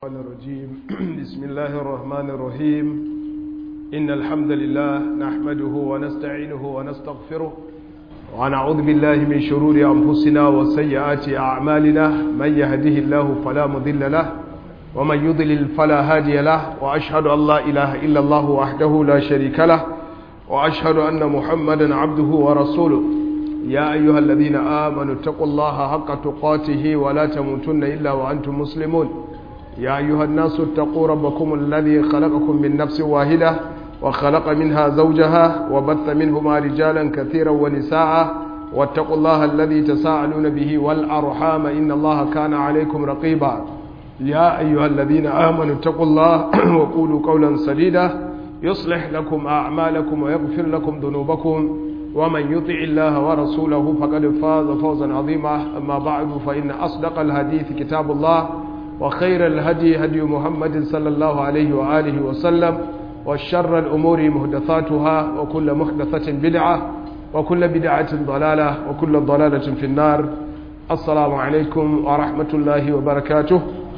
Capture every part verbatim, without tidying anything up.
الرحمن الرجيم بسم الله الرحمن الرحيم إن الحمد لله نحمده ونستعينه ونستغفره ونعوذ بالله من شرور أنفسنا وسيئات أعمالنا من يهده الله فلا مضل له ومن يضلل فلا هادي له وأشهد أن لا إله إلا الله وحده لا شريك له وأشهد أن محمدا عبده ورسوله يا أيها الذين آمنوا اتقوا الله حق تقاته ولا تموتن إلا وأنتم مسلمون يا أيها الناس اتقوا ربكم الذي خلقكم من نفس واحدة وخلق منها زوجها وبث منهما رجالا كثيرا ونساء واتقوا الله الذي تساءلون به والأرحام إن الله كان عليكم رقيبا يا أيها الذين آمنوا اتقوا الله وقولوا قولا سديدا يصلح لكم أعمالكم ويغفر لكم ذنوبكم ومن يطع الله ورسوله فقد فاز فوزا عظيما أما بعد فإن أصدق الحديث كتاب الله وخير الهدي هدي محمد صلى الله عليه وآله وسلم والشر الأمور محدثاتها وكل محدثة بدعة وكل بدعة ضلالة وكل ضلالة في النار السلام عليكم ورحمة الله وبركاته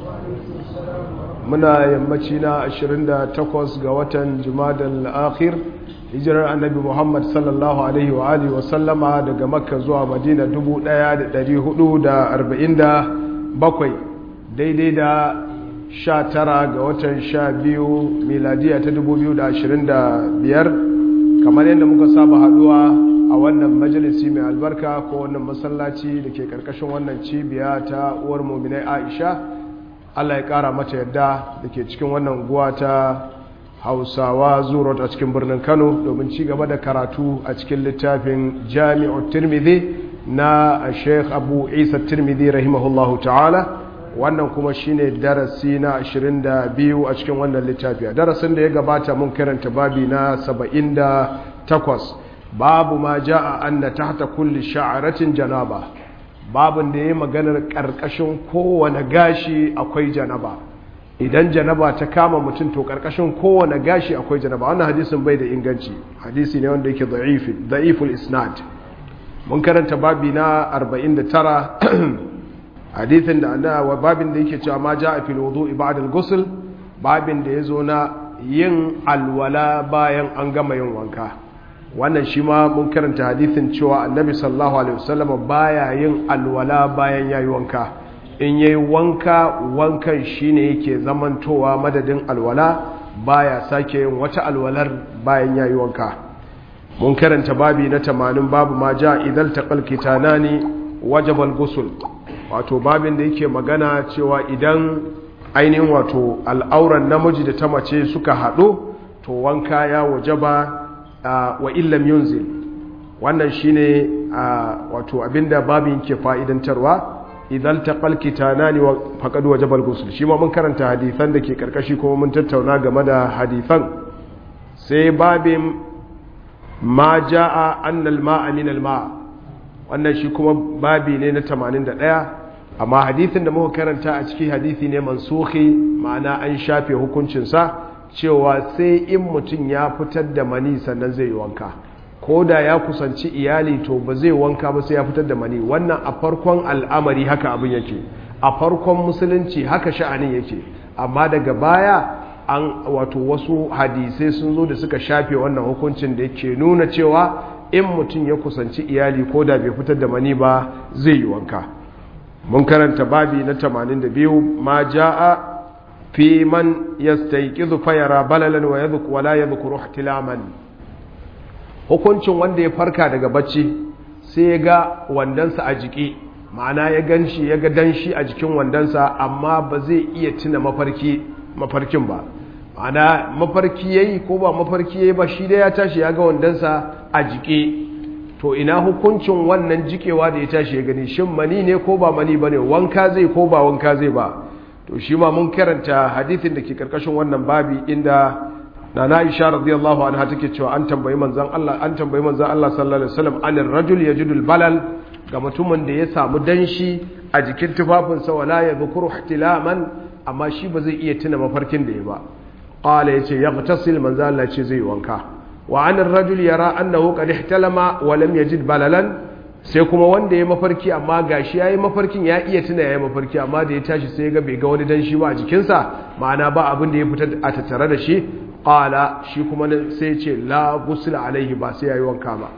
منا يمتنا عشرين تقوس قوة جماد الآخر hijirar annabi Muhammad sallallahu alaihi wa alihi wa sallama daga Makka zuwa Madina dubu ɗaya da ɗari hudu da arba'in da bakwai daidai da sha tara ga watan sha biyu miladiya ta dubu biyu da ashirin da biyar kamar yadda muka saba haduwa a wannan majalisi mai albarka ko wannan masallaci da ke karkashin wannan cibiya ta uwar muminai Aisha Allah ya kara mata yadda da ke cikin wannan guwa ta Hausawa Zurot a cikin birnin Kano domin ci gaba da karatu a cikin littafin Jami'ut Tirmidhi na Sheikh Abu Isa Tirmidhi rahimahullahu ta'ala wannan kuma shine darasi na ashirin da biyu a cikin wannan littafi darasin da ya gabata mun karanta babi na saba'in da takwas babu ma jaa anna tahta kulli sha'ratin janaba babun da yayi maganar karkashin kowane gashi akwai janaba idan janaba ta kama mutum to karkashin kowane gashi akwai janaba wannan hadisin bai da inganci hadisi ne wanda yake da'ifi da'iful isnad mun karanta babi na arba'in da tara hadithin da Allah babin da yake cewa ma ja'a fil wudu'i ba'da al-ghusl babin da yazo na yin alwala bayan an gama yin wanka wannan shi ma mun karanta hadithin cewa annabi sallallahu alaihi wasallam baya yin alwala bayan yayi wanka in yayi wanka wankan shine yake zamantowa madadin alwala baya sake yin wata alwalar bayan yayi wanka mun karanta babi na tamanin babu ma ja'a idal taqal kitanani wajaba al-ghusl wato babin da yake magana cewa idan ainihin wato al'auran namiji da ta mace suka haɗu to wanka ya wajaba wa illam yunzil wannan shine wato abinda babin ke fa'idantarwa idan taqal kitanani wa faqad wajaba al-ghusl shi ma mun karanta hadisan da ke karkashi kuma mun tattauna game da hadisan sai babin ma jaa anna al-ma'a min al-ma' wannan shi kuma babi ne na tamanin da ɗaya amma hadithin da muka karanta a ciki hadithi ne mansukhi ma'ana an shafe hukuncinsa cewa sai in mutum ya fitar da mani sannan zai yi wanka ko da ya kusanci iyali to ba zai wanka ba sai ya fitar da mani wannan a farkon al'amari haka abin yake a farkon musulunci haka sha'anin yake amma daga baya an wato wasu hadisai sun zo da suka shafe wannan hukuncin da yake nuna cewa in mutum ya kusanci iyali ko da bai fitar da mani ba zai yi wanka mun karanta babi na tamanin da biyu ma jaa fi man yastayqizu fa yara balalan wa yadhku wa la yadhkuru ihtilaman hukuncin wanda ya farka daga bacci sai ya ga wandansa a jiki ma'ana ya ganshi ya ga danshi a jikin wandansa amma ba zai iya tuna mafarki mafarkin ba ma'ana mafarki yayi ko ba mafarki yayi ba shi da ya tashi ya ga wandansa a jiki to ina hukuncin wannan jikewa da ya tashi ya gani shin mani ne ko ba mani bane wanka zai ko ba wanka zai ba to shi ma mun karanta hadithin da ke karkashin wannan babi inda nana Aisha radiyallahu anha take cewa an tambayi manzon Allah an tambayi manzon Allah sallallahu alaihi wasallam anir rajul yajidul balal ga mutumin da ya samu danshi a jikin tufafinsa wala yadhkuru ihtilaman amma shi ba zai iya tuna mafarkin da ya ba qala yace yaghtasil manzon Allah ce zai wanka wa anir rajul yara annahu qad ihtalama wa lam yajid balalan sai kuma wanda ya mafarki amma gashi yayi mafarkin ya iya tuna yayi mafarki amma da ya tashi sai ga bai ga wani danshi ba a jikinsa ma'ana ba abin da ya fita a tattare da shi qala shi kuma sai ya ce la ghusl alaihi ba sai yayi wanka ba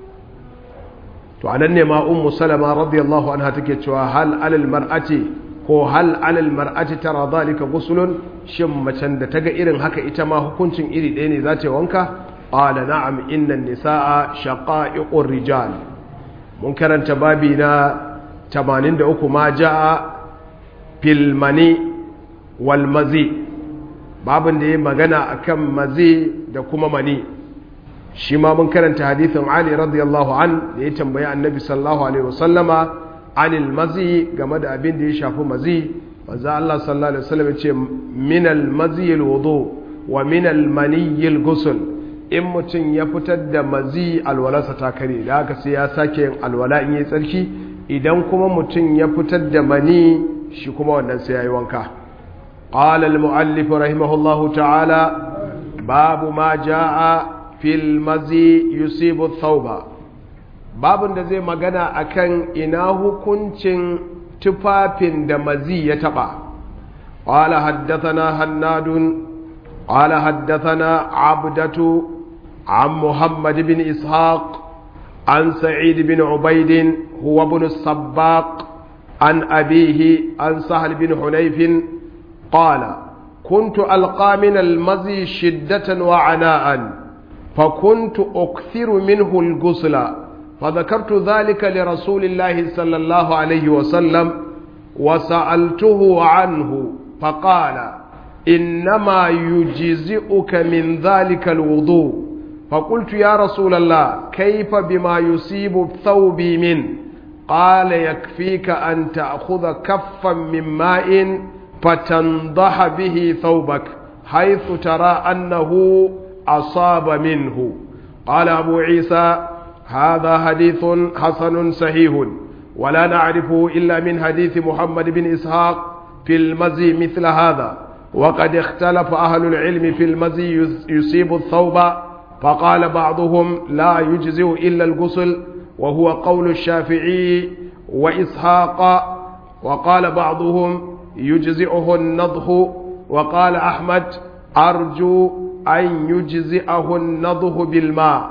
to anan ne ma ummu salama radiyallahu anha take cewa hal alal mar'ati ko hal alal mar'ati tara zalika ghuslun shin macen da taga irin haka ita ma hukuncin iri ɗaya ne za ta wanka qala na'am innan nisaa shaqa'iqur rijal mun karanta babi na tamanin da uku ma jaa fil mani wal mazi babin da yayi magana akan mazi da kuma mani shi ma mun karanta hadithin Ali radiyallahu an da ya tambayi annabi sallallahu alaihi wasallama anil mazi game da abin da ya shafi mazi manzo Allah sallallahu alaihi wasallam ya ce minal mazi al wudu wa minal mani al ghusl in mutum ya fitar da mazi alwalarsa ta kare da haka sai ya sake yin alwala in yi tsarki idan kuma mutum ya fitar da mani shi kuma wannan sai ya yi wanka qala al muallif rahimahullahu ta'ala babu ma jaa fil mazi yusibu thawba babun da zai magana akan ina hukuncin tufafin da mazi ya taba qala haddathana hannadun qala haddathana abdatu عن محمد بن إسحاق عن سعيد بن عبيد هو ابن الصباق عن أبيه عن سهل بن حنيف قال كنت ألقى من المزي شدة وعناء فكنت أكثر منه الغسل فذكرت ذلك لرسول الله صلى الله عليه وسلم وسألته عنه فقال إنما يجزئك من ذلك الوضوء فقلت يا رسول الله كيف بما يصيب الثوب من قال يكفيك أن تأخذ كفا من ماء فتنضح به ثوبك حيث ترى أنه أصاب منه قال أبو عيسى هذا حديث حسن صحيح ولا نعرفه إلا من حديث محمد بن إسحاق في المزي مثل هذا وقد اختلف أهل العلم في المزي يصيب الثوب فقال بعضهم لا يجزئ إلا الغسل وهو قول الشافعي وإسحاق وقال بعضهم يجزئه النضح وقال أحمد أرجو أن يجزئه النضح بالماء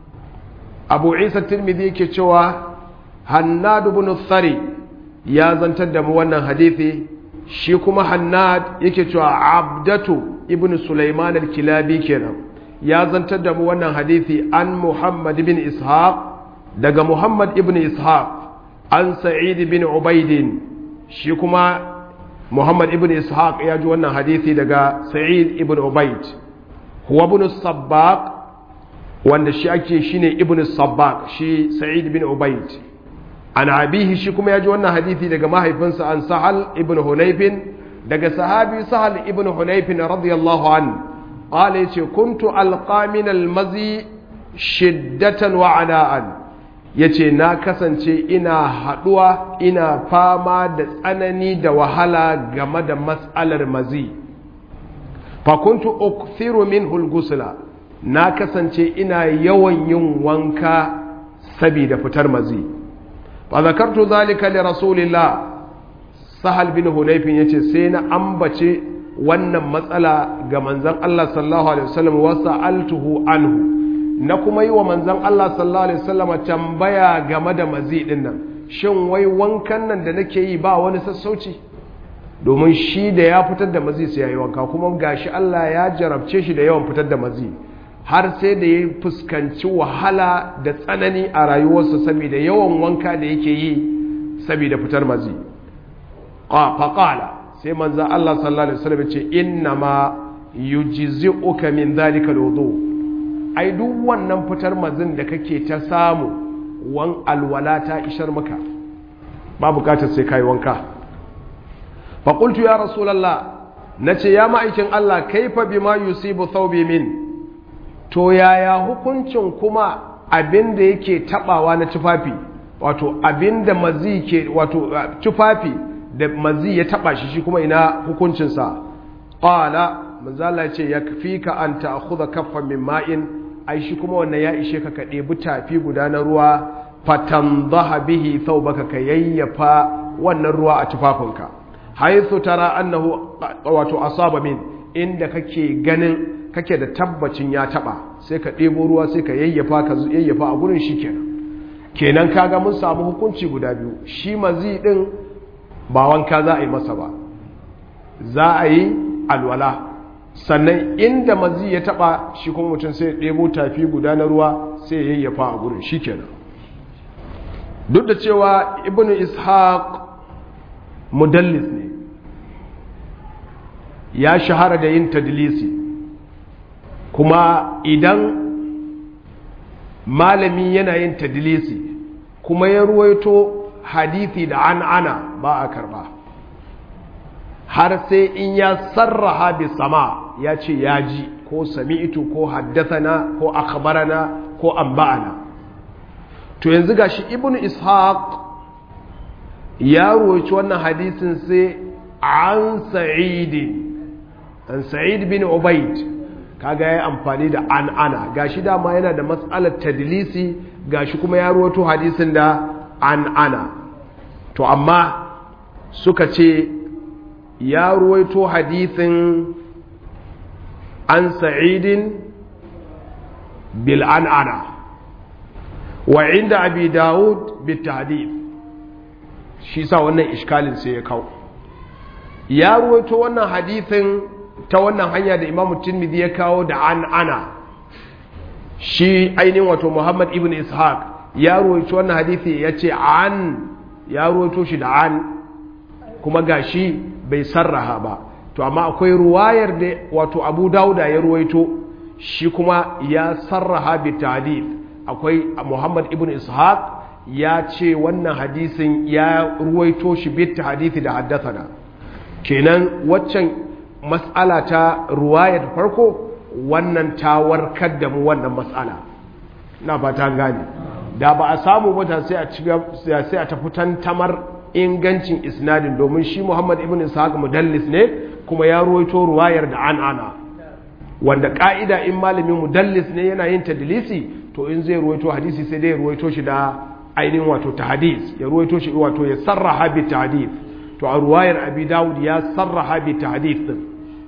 أبو عيسى الترمذي كتشوى هناد بن الثري يا زنتد موانا حديثي شيكما هناد يكتشوى عبدة ابن سليمان الكلابي كنا ya zantar da mu wannan hadisi an Muhammad ibn Ishaq daga Muhammad ibn Ishaq an Sa'id ibn Ubayd shi kuma Muhammad ibn Ishaq ya ji wannan hadisi daga Sa'id ibn Ubayd huwa ibn Sabbaq wanda shi ake shine ibn Sabbaq shi Sa'id ibn Ubayd an abihi shi kuma ya ji wannan hadisi daga mahaifinsa an Sahal ibn Hunayf daga sahabi Sahal ibn Hunayf radiyallahu anhu قال يتي كنت ألقى من المزي شدة وعناء yace na kasance ina haduwa ina fama da tsanani da wahala game da mas'alar mazi fa kuntu ukthiru minhu al-ghusla na kasance ina yawan yin wanka saboda fitar mazi fa zakartu zalika li rasulillah sahal bin hunayf yace sai na ambace wannan matsala ga manzon Allah sallallahu alaihi wasallam wa sa'altuhu anhu na kuma yi wa manzon Allah sallallahu alaihi wasallam tambaya game da mazi din nan shin wai wankan nan da nake yi ba wani sassauci domin shi da ya fitar da mazi sai yayi wanka kuma gashi Allah ya jarabce shi da yawan fitar da mazi har sai da ya fuskanci wahala da tsanani a rayuwarsa saboda yawan wanka da yake yi saboda fitar mazi fa qala sai manzan Allah sallallahu Alaihi wasallam ce inna ma yujzi'uka min dhalika alwudu ai duk wannan fitar mazin da kake ta samu wan alwala ta ishar maka ba bukatar sai kai wanka fa qultu ya rasulullah nace ya ma'aikin Allah kaifa bima yusibu thawbi min to yaya hukuncin kuma abinda yake tabawa na tufafi wato abinda mazi ke wato tufafi da mazi ya taba shi shi kuma ina hukuncinsa qala manzo Allah ya ce yakfika an ta'khudha kaffan min ma'in ai shi kuma wannan ya ishe ka ka ɗebi tafi guda na ruwa fatandaha bihi thawbaka ka yayyafa wannan ruwa a tufafinka haythu tara annahu wato asaba min inda kake ganin kake da tabbacin ya taba sai ka ɗebo ruwa sai ka yayyafa ka yayyafa a gurin shikenan kenan kaga mun samu hukunci guda biyu shi mazi din ba wanka za a yi masa ba za a yi alwala sannan inda mazi ya taba shi kuma mutum sai ɗebo tafi guda na ruwa sai ya yayyafa a gurin shikenan duk da cewa ibnu ishaq mudallis ne ya shahara da yin tadlisi kuma idan malami yana yin tadlisi kuma ya ruwaito hadithi da an ana ba a karba har sai in ya sarraha bi sama ya ce ya ji ko sami'tu ko haddathana ko akhbarana ko anba'ana to yanzu gashi ibnu ishaq ya ruwaito wannan hadisin sai an sa'id an sa'id bin ubayd kaga yayi amfani da an ana gashi dama yana da mas'alar tadlisi gashi kuma ya ruwaito hadisin da an ana to amma suka ce ya ruwaito hadisin an sa'idin bil an ana wa inda abi daud bit tahdith shi sa wannan iskalin sai ya kawo ya ruwaito wannan hadisin ta wannan hanya da imamu tirmidhi ya kawo da an ana shi ainihin wato muhammad ibn ishaq ya ruwaito wannan hadisi ya ce an ya ruwaito shi da an kuma gashi bai sarraha ba to amma akwai ruwayar da wato abu dauda ya ruwaito shi kuma ya sarraha bi tahdith akwai muhammad ibn ishaq ya ce wannan hadisin ya ruwaito shi bi tahdith da haddathana kenan waccan mas'ala ta ruwayar farko wannan ta warkar da mu wannan mas'ala ina fata gane da ba a samu mata sai a ci sai a tafi tantamar ingancin isnadin domin shi Muhammad ibn Ishaq mudallis ne kuma ya ruwaito ruwayar da an ana wanda ka'ida in malamin mudallis ne yana yin tadlisi to in zai ruwaito hadisi sai dai ruwaito shi da ainihin wato tahdith ya ruwaito shi wato ya sarraha bi tahdith to a ruwayar Abi Dawud ya sarraha bi tahdith din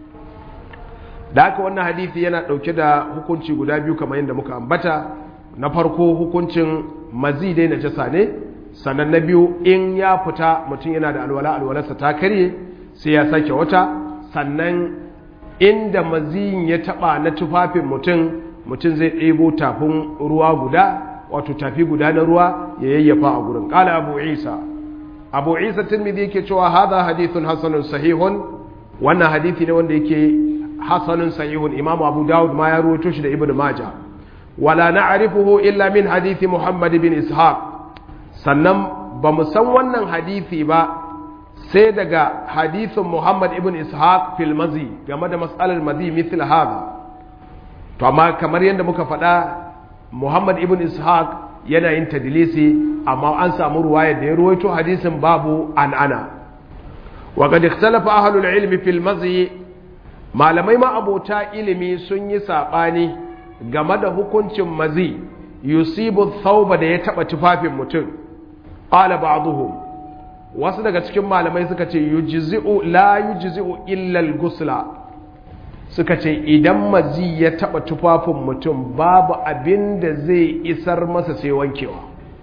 da haka wannan hadisi yana dauke da hukunci guda biyu kamar yadda muka ambata na farko hukuncin mazi dai najasa ne sannan na biyu in ya fita mutum yana da alwala alwalarsa ta karye sai ya sake wata sannan inda maziyin ya taba na tufafin mutum mutum zai ɗebo tafin ruwa guda wato tafi guda na ruwa ya yayyafa a gurin qala abu isa abu isa tirmidhi yake cewa hadha hadithun hasanun sahihun wannan hadisi ne wanda yake hasanun sahihun imam abu daud ma ya rawaito shi da ibnu majah wala na'rifuhu illa min hadithi muhammad bin ishaq sannan ba mu san wannan hadisi ba sai daga hadithin muhammad ibn ishaq fil mazi game da mas'alar mazi mithl hada to amma kamar yadda muka faɗa muhammad ibn ishaq yana yin tadlisi amma an samu ruwaya da ya ruwaito hadisin babu an ana wa qad ikhtalafa ahlul ilmi fil mazi malamai ma abota ilimi sun yi sabani game da hukuncin mazi yusibu thawba da ya taba tufafin mutum qala ba'dhum wasu daga cikin malamai suka ce yujzi'u la yujzi'u illa al-ghusla suka ce idan mazi ya taba tufafin mutum babu abin da zai isar masa sai wankewa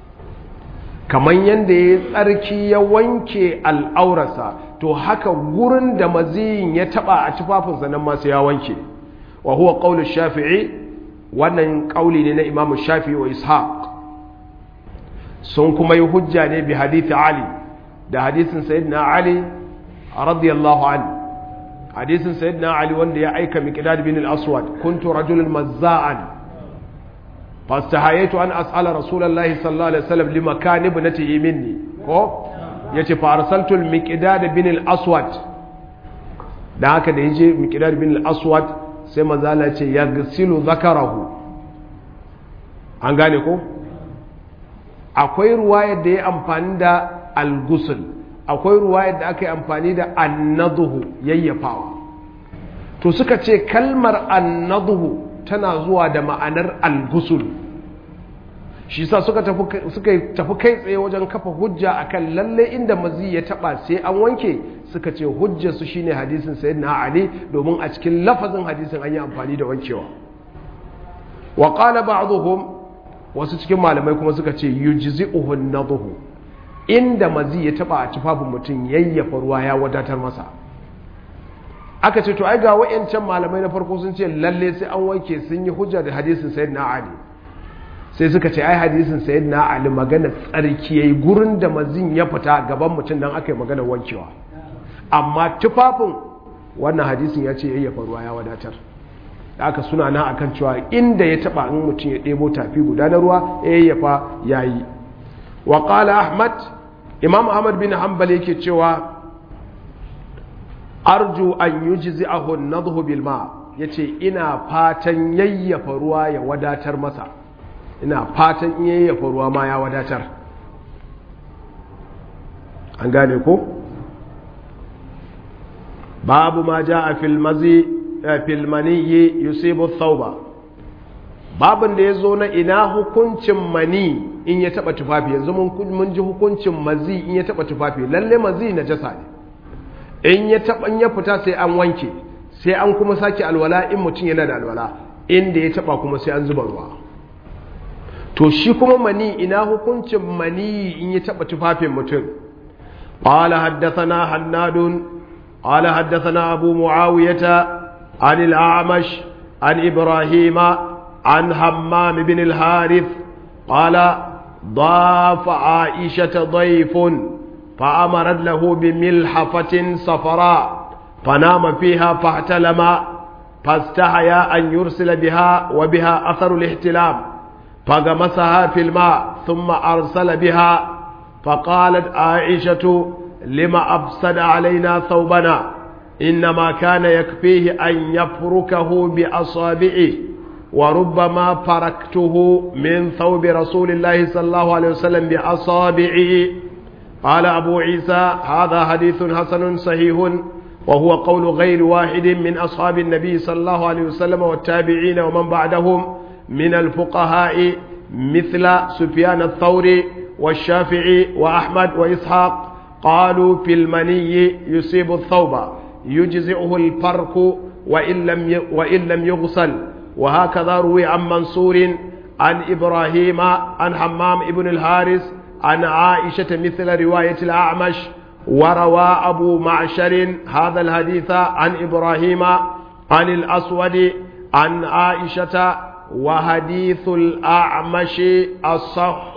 kamar yanda ya tsarki ya wanke al'aurarsa to haka gurin da maziyin ya taba a tufafinsa nan ma sai ya wanke wa huwa qawlu shafi'i wannan kauli ne na imamu shafi'i wa ishaq sun kuma yi hujja ne bi hadithi ali da hadisin sayyidina ali radiyallahu anhu hadisin sayyidina ali wanda ya aika miqdad bin al-aswad kuntu rajulan mazza'an fastahaytu an as'ala rasulullahi sallallahu alaihi wasallam limakan ibnati minni ko yace fa arsaltu al-miqdad bin al-aswad da haka da yaje miqdad bin al-aswad sai manzala ya ce yaghsilu zakarahu an gane ko akwai ruwayar da ya amfani da al-ghusl akwai ruwayar da aka yi amfani da annadhu yayyafawa to suka ce kalmar annadhu tana zuwa da ma'anar al-ghusl shi sa suka tafi suka tafi kai tsaye wajen kafa hujja akan lalle inda mazi ya taba sai an wanke, suka ce hujjar su shine hadisin sayyidina Ali, domin a cikin lafazin hadisin an yi amfani da wankewa. wa qala ba'dhum, wasu cikin malamai kuma suka ce yujzi'uhu an-nadhu, inda mazi ya taba a tufafin mutum yayyafa ruwa ya wadatar masa. Aka ce to ai ga wayancan malamai na farko sun ce lalle sai an wanke, sun yi hujja da hadisin sayyidina Ali. Sai suka ce ai hadisin sayyidina Ali magana tsarki yayi, gurin da mazin ya fita gaban mutum dan aka yi magana wankewa. Amma tufafin wannan hadisin ya ce yayyafa ruwa ya wadatar. Da aka suna nan akan cewa inda ya taba in mutum ya ɗebo tafi guda na ruwa ya yayyafa yayi. Wa qala Ahmad, Imam Ahmad bin Hanbal yake cewa arju an yujzi'ahu an-nadhu bil ma, yace ina fatan yayyafa ruwa ya wadatar masa, ina fatan in yayyafa ruwa ma ya wadatar. An gane ko? Babu ma jaa fil mazi fil maniyyi yusibu thawba, babin da yazo na ina hukuncin mani in ya taba tufafi. Yanzu mun ji hukuncin mazi in ya taba tufafi, lalle mazi najasa ne, in ya taba in ya fita sai an wanke, sai an kuma sake alwala in mutum yana da alwala, inda ya taba kuma sai an zuba ruwa. To shi kuma mani ina hukuncin mani in ya taba tufafin mutum. Qala haddathana Hannadun qala haddathana Abu Muawiyah an al-A'mash an Ibrahim an Hammam ibn al-Harith qala ضاف عائشة ضيف فأمرت له بملحفة صفراء فنام فيها فاحتلم فاستحيا أن يرسل بها وبها أثر الاحتلام فغمسها في الماء ثم أرسل بها فقالت عائشة لما أفسد علينا ثوبنا إنما كان يكفيه أن يفركه بأصابعه وربما فركته من ثوب رسول الله صلى الله عليه وسلم بأصابعه. قال أبو عيسى هذا حديث حسن صحيح وهو قول غير واحد من أصحاب النبي صلى الله عليه وسلم والتابعين ومن بعدهم من الفقهاء مثل سفيان الثوري والشافعي وأحمد وإسحاق. قالوا في المني يصيب الثوب يجزئه الفرك وإن لم وإن لم يغسل. وهكذا روي عن منصور عن إبراهيم عن حمام ابن الحارث عن عائشة مثل رواية الأعمش. وروى أبو معشر هذا الحديث عن إبراهيم عن الأسود عن عائشة وحديث الأعمش الصح.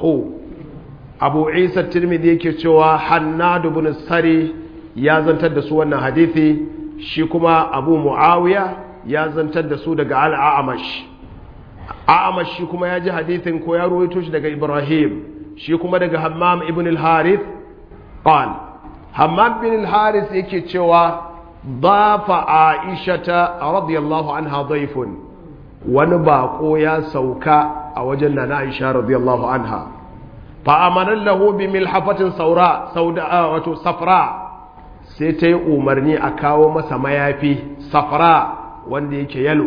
أبو عيسى الترمذي كتوى حناد بن السري يا زنتد سوى حديثي شكما أبو معاوية ya zantar da su daga al'amash. A'amash shi kuma ya ji hadithin ko ya ruwaito shi daga Ibrahim, shi kuma daga Hammam ibn al-Harith. Qal Hammam ibn al-Harith yake cewa dafa Aishata radiyallahu anha dayfun, wani bako ya sauka a wajen Nana Aisha radiyallahu anha, fa amara lahu bi milhafatin saura sauda wato safra, sai ta yi umarni a kawo masa mayafi safra wanda yake yalo,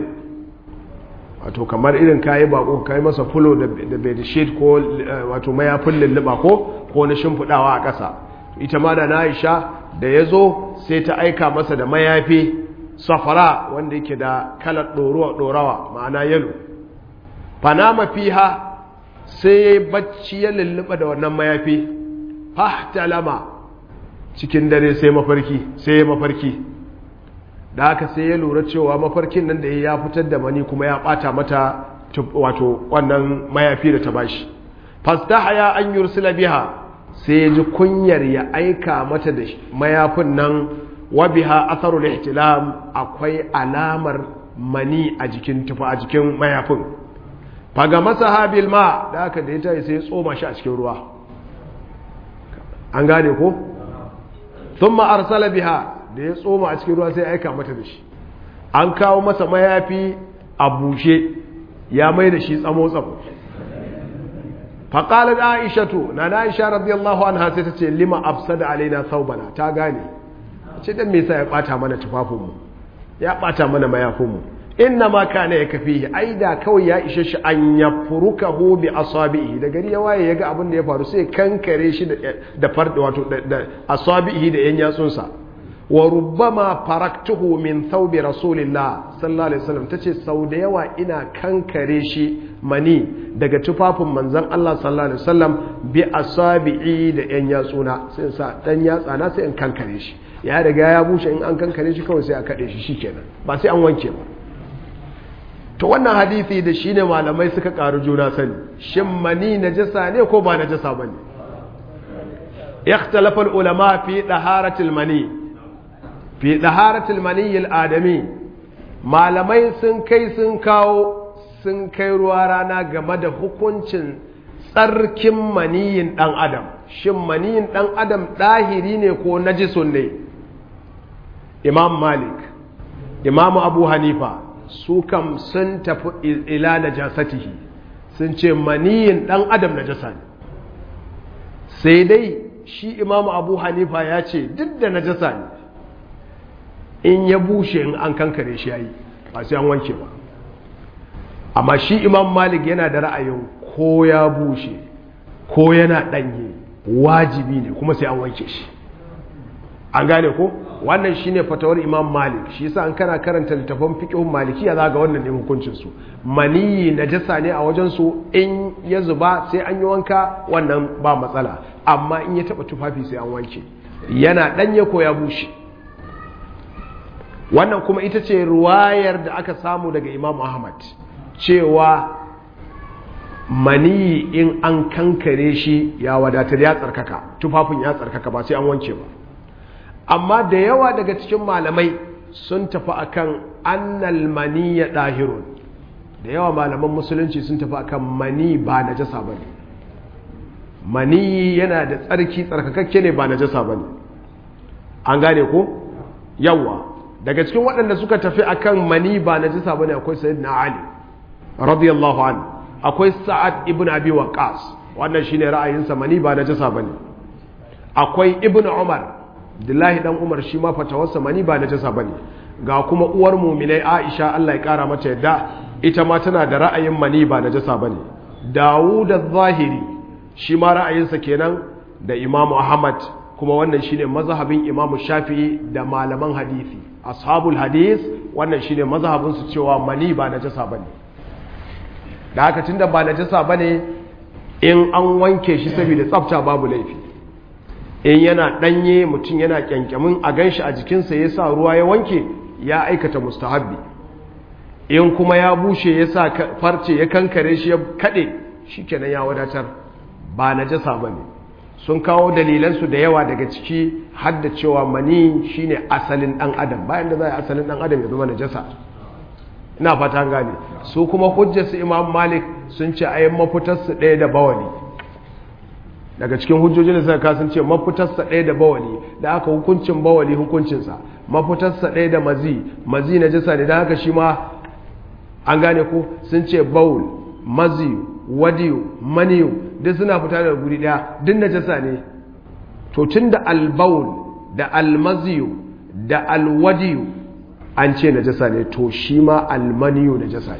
wato kamar irin kayi bako kai masa fulo da bedsheet ko wato mayafin lulluba ko ko na shimfidawa a ƙasa. Ita ma da Aisha da yazo sai ta aika masa da mayafi safara wanda yake da kalar doruwa dorawa ma'ana yalo. Fanama fiha, sai yayi bacci ya lulluba da wannan mayafi. Fahtalama, cikin dare sai mafarki sai mafarki da haka sai ya lura cewa mafarkin nan da ya fitar da mani kuma ya bata mata wato wannan mayafi da ta bashi. Fastahaya an yursila biha, sai ya ji kunyar ya aika mata da mayafin nan. Wa biha atharul ihtilam, akwai alamar mani a jikin tufa a jikin mayafin. Faga masaha bil ma, da haka da ya tayi sai ya tsoma shi a cikin ruwa. An gane ko? Thumma arsala biha, da ya tsoma a cikin ruwa sai aika mata da shi. An kawo masa mayafi a bushe, ya mai da shi tsamo-tsamo. Faƙalar Aishatu, na na Aisha radiyallahu anha sai ta ce lima afsada alaina saubana, ta gane. Ce dan me yasa ya ɓata mana tufafinmu, ya ɓata mana mayafinmu. inna ma kana yakfihi ai da kawai ya ishe shi an yafrukahu bi asabihi da gari ya waye yaga abin da ya faru sai kankare shi da farda wato da asabihi da yan yatsunsa wa rubbama faraktuhu min thawbi rasulillah sallallahu alaihi wasallam tace sau da yawa ina kankare shi mani daga tufafin manzon Allah sallallahu alaihi wasallam bi asabi'i da yan yatsuna sai sa dan yatsa na sai in kankare shi ya riga ya bushe in an kankare shi kawai sai a kade shi shikenan ba sai an wanke ba. To wannan hadisi da shine malamai suka karu juna sani shin mani najasa ne ko ba najasa bane. Ikhtalafa ulama fi taharatil mani fi taharatil mani al-adami malamai sun kai sun kawo sun kai ruwa rana game da hukuncin tsarkin maniyin dan adam shin maniyin dan adam dahiri ne ko najisun ne. Imam Malik Imam Abu Hanifa su kam sun tafi ila najasatihi sun ce maniyin dan adam najasa ne sai dai shi Imam Abu Hanifa ya ce duk da najasa ne in ya bushe in an kankare shi yayi ba sai an wanke ba amma shi Imam Malik yana da ra'ayin ko ya bushe ko yana danye wajibi ne kuma sai an wanke shi an gane ko wannan shine fatawar Imam Malik shi yasa an kana karanta littafin fiqhun malikiya zaga wannan ne hukuncin su mani najasa ne a wajen su in ya zuba sai an yi wanka wannan ba matsala amma in ya taba tufafi sai an wanke yana danye ko ya bushe wannan kuma ita ce ruwayar da aka samu daga Imam Ahmad cewa mani in an kankare shi ya wadatar ya tsarkaka tufafin ya tsarkaka ba sai an wanke ba amma da yawa daga cikin malamai sun tafi akan annal maniya dahirun da yawa malaman musulunci sun tafi akan mani ba najasa bane mani yana da tsarki tsarkakakke ne ba najasa bane an gane ko yawa daga cikin waɗanda suka tafi akan mani ba najasa bane akwai sayyidina Ali radiyallahu anhu akwai Sa'ad ibn Abi Waqqas wannan shine ra'ayinsa mani ba najasa bane akwai Ibn Umar Abdullahi dan Umar shi ma fatawarsa mani ba najasa bane ga kuma uwar mu'minai Aisha Allah ya kara mata yadda ita ma tana da ra'ayin mani ba najasa bane Dawud az-Zahiri shi ma ra'ayinsa kenan da Imam Ahmad kuma wannan shine mazhabin Imam Shafi'i da malaman hadisi ashabul hadis wannan shine mazhabin su cewa mani ba najasa bane da haka tunda ba najasa bane in an wanke shi saboda tsafta babu laifi in yana danye mutum yana kyankyamin a ganshi a jikinsa ya sa ruwa ya wanke ya aikata mustahabbi in kuma ya bushe ya sa farce ya kankare shi ya kade shikenan ya wadatar ba najasa bane sun kawo dalilansu da yawa daga ciki har da cewa mani shine asalin dan adam bayan da zai asalin dan adam ya zama najasa ina fata gane su kuma hujjarsu Imam Malik sun ce ayin mafitarsu ɗaya da bawali daga cikin hujjojin da suka ka sun ce mafitarsa ɗaya da bawali da aka hukuncin bawali hukuncinsa mafitarsa ɗaya da mazi mazi na jasa ne da haka shi ma an gane ko sun ce bawul mazi wadiyu maniyu duk suna fita daga guri ɗaya duk na jasa ne to tun da albawul da almaziyu da alwadiyu an ce na jasa ne to shi ma almaniyu na jasa ne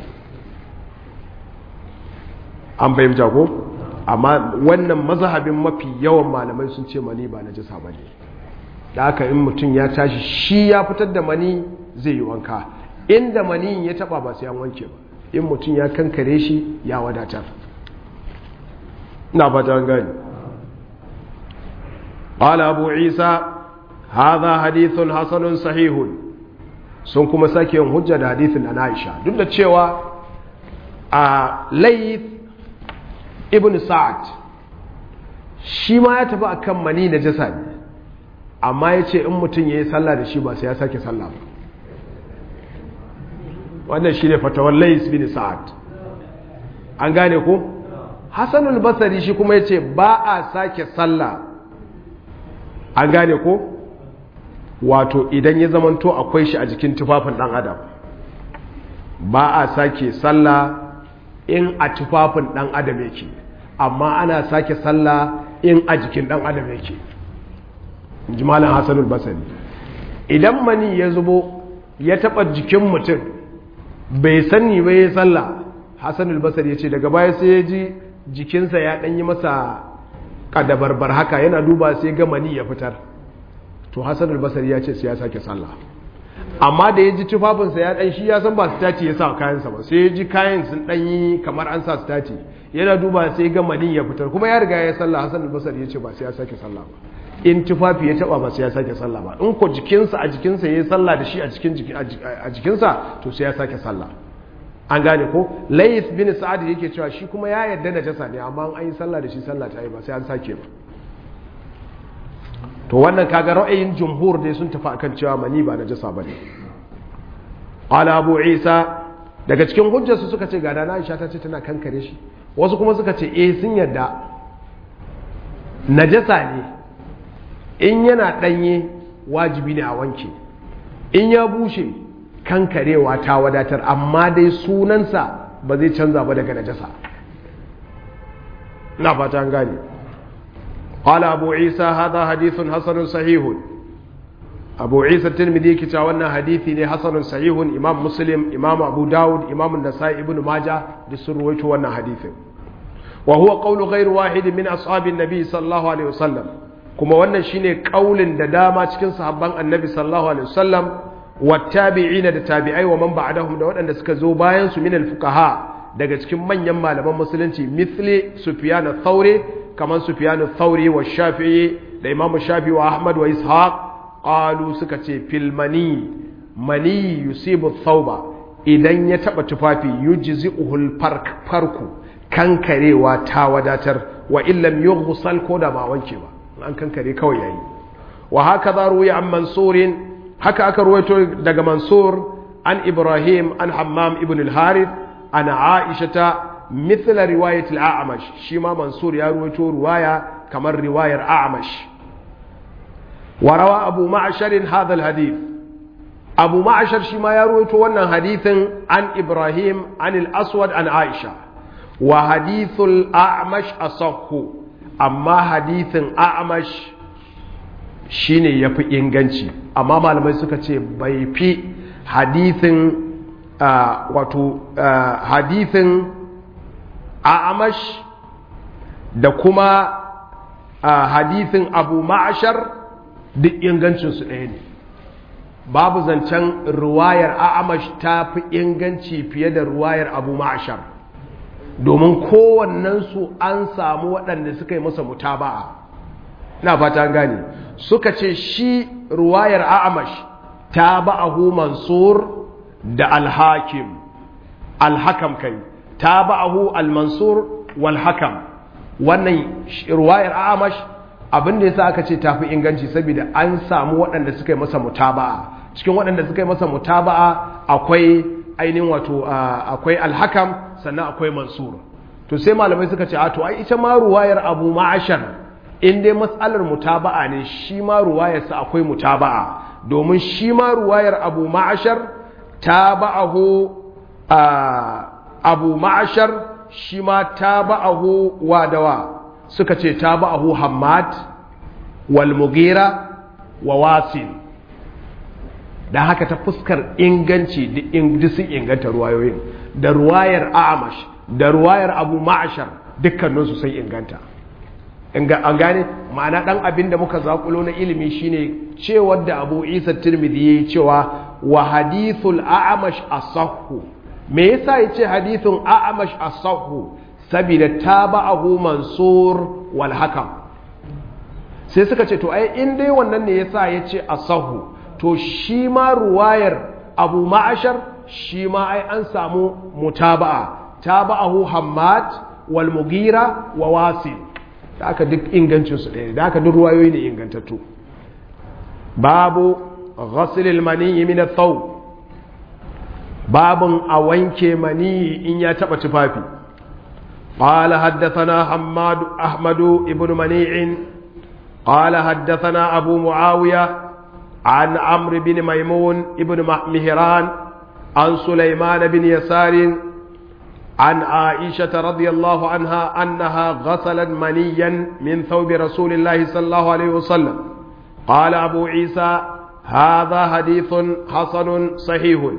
an fahimta ko amma wannan mazhabin mafi yawan malamai sun ce mani ba najasa bane da haka in mutum ya tashi shi ya fitar da mani zai yi wanka inda mani ya taba ba sai an wanke ba in mutum ya kankare shi ya wadatar ina fata gani qala abu isa hadha hadithun hasanun sahihun sun kuma sake yin hujja da hadithin na Aisha duk da cewa a Layth ibn Sa'ad shi ma ya tafi akan mani na jasa ne amma ya ce in mutum ya yi sallah da shi ba sai ya sake sallah ba wannan shi ne fatawar Layth ibn Sa'ad an gane ko Hassanul Basri shi kuma ya ce ba a sake sallah an gane ko wato idan ya zamanto akwai shi a jikin tufafin dan adam ba a sake sallah in a tufafin dan adam yake amma ana sake sallah in a jikin dan adam yake jimalan Hassanul Basri idan mani ya zubo ya taba jikin mutum bai sani ba ya sallah. Hassan al-Basri ya ce daga baya sai ya ji jikinsa ya ɗanyi masa kadabarbar haka, yana duba sai ga mani ya fitar. To Hassan al-Basri ya ce sai ya sake sallah. Amma da ya ji tufafinsa ya ɗan shi ya san ba stati ya sa kayansa ba, sai ya ji kayan sun ɗanyi kamar an sa stati, yana duba sai ga mani ya fitar, kuma ya riga ya sallah. Hassan al-Basri ya ce ba sai ya sake sallah ba. In tufafi ya taba ba sai ya sake sallah ba. In ko jikinsa a jikinsa ya yi sallah da shi a cikin a jikinsa, to sai ya sake sallah. An gane ko? Layth bin Sa'ad yake cewa shi kuma ya yarda da jasa ne, amma an yi sallah da shi sallah ta yi ba sai an sake ba. To wannan kaga ra'ayin jumhur dai sun tafi akan cewa mani ba najasa bane. Qala Abu Isa, daga cikin hujjarsu suka ce ga da Aisha ta ce tana kankare shi. Wasu kuma suka ce eh sun yarda najasa ne. In yana danye wajibi ne a wanke. In ya bushe kankarewa ta wadatar, amma dai sunansa ba zai canza ba daga najasa. Na fata an gane. Qala Abu Isa hadha hadithun hasanun sahihun. Abu Isa Tirmidhi yake cewa wannan hadisi ne hasanun sahihun. Imam Muslim, Imam Abu Dawud, Imam An-Nasa'i, Ibn Majah da sun rawaito wannan hadisin. Wa huwa qawlu ghayr wahid min ashabin nabi sallallahu alaihi wasallam. Kuma wannan shine kaulin da dama cikin sahabban Annabi sallallahu alaihi wasallam wattabi'ina da tabi'ai wa man ba'dahum da waɗanda suka zo bayan su min al-fuqaha daga cikin manyan malaman musulunci, mithli Sufyan ath-Thawri, kaman Sufyan ath-Thawri wa Shafi'i da Imam Shafi'i wa Ahmad wa Ishaq, qalu suka ce fil mani mani yusibu ath-thawba, idan ya taba tufafi yujzi'uhul farku, kankarewa ta wadatar, wa illam yughsal ko da ba wanke ba, an kankare kawai yayi. Wa hakaza ruwiya an Mansurin, haka aka ruwaito daga Mansur an Ibrahim an Hammam ibn al-Harith an Aisha ta mithla riwayat al-A'mash, shi ma Mansur ya ruwaito riwaya kamar riwayar A'mash. Wa rawa Abu Ma'shar hadha al-hadith, Abu Ma'shar shi ma ya ruwaito wannan hadithin an Ibrahim an al-Aswad an Aisha. Wa hadithul A'mash asahhu, amma hadithin A'mash shine yafi inganci, amma malamai suka ce bai fi hadithin uh, wato uh, hadithin A'mash da kuma uh, hadithin Abu Ma'shar duk ingancin su ɗaya ne. Babu zancen ruwayar A'mash ta fi inganci fiye da ruwayar Abu Ma'shar, domin kowannensu an samu waɗanda suka yi masa mutaba'a. Ina fata an gane. Suka ce shi ruwayar A'mash taba'ahu Mansur da Al-Hakim, Al-Hakam kai, taba'ahu Al-Mansur wal-Hakam. Wannan ruwayar A'mash abin da yasa aka ce tafi inganci saboda an samu waɗanda suka yi masa mutaba'a. Cikin waɗanda suka yi masa mutaba'a akwai ainihin wato akwai Al-Hakam, sannan akwai Mansur. To sai malamai suka ce a to ai ita ma ruwayar Abu Ma'shar in dai matsalar mutaba'a ne, shi ma ruwayarsa akwai mutaba'a, domin shi ma ruwayar Abu Ma'shar taba'ahu Abu Ma'shar shi ma taba'ahu wadawa, suka ce taba'ahu Hammad wal Mughira wa Wasil. Da haka ta fuskar inganci duk sun inganta ruwayoyin, da ruwayar A'mash da ruwayar Abu Ma'shar dukkaninsu sun inganta. An gane ma'ana dan abin da muka zakulo na ilimi shine cewar da Abu Isa Tirmidhi yayi cewa wa hadithul A'mash asahhu. Me yasa yace hadithun A'mash asahhu? Saboda taba'ahu Mansur wal Hakam. Sai suka ce to ai in dai wannan ne yasa yace asahhu, to shi ma ruwayar Abu Ma'shar shi ma ai an samu mutaba'a, taba'ahu Hammad wal Mughira wa Wasil. Da aka duk ingancinsu ɗaya, da aka duk ruwayoyi ne ingantattu. Babu ghasilil maniyi min ath-thawb, babun a wanke maniyi in ya taba tufafi. Qala haddathana Hammad Ahmad ibn Mani' qala haddathana Abu Muawiya an Amr bin Maymun ibn Mihran an Sulaiman bin Yasar عن عائشة رضي الله عنها أنها غسلت منيا من ثوب رسول الله صلى الله عليه وسلم. قال أبو عيسى هذا حديث حسن صحيح.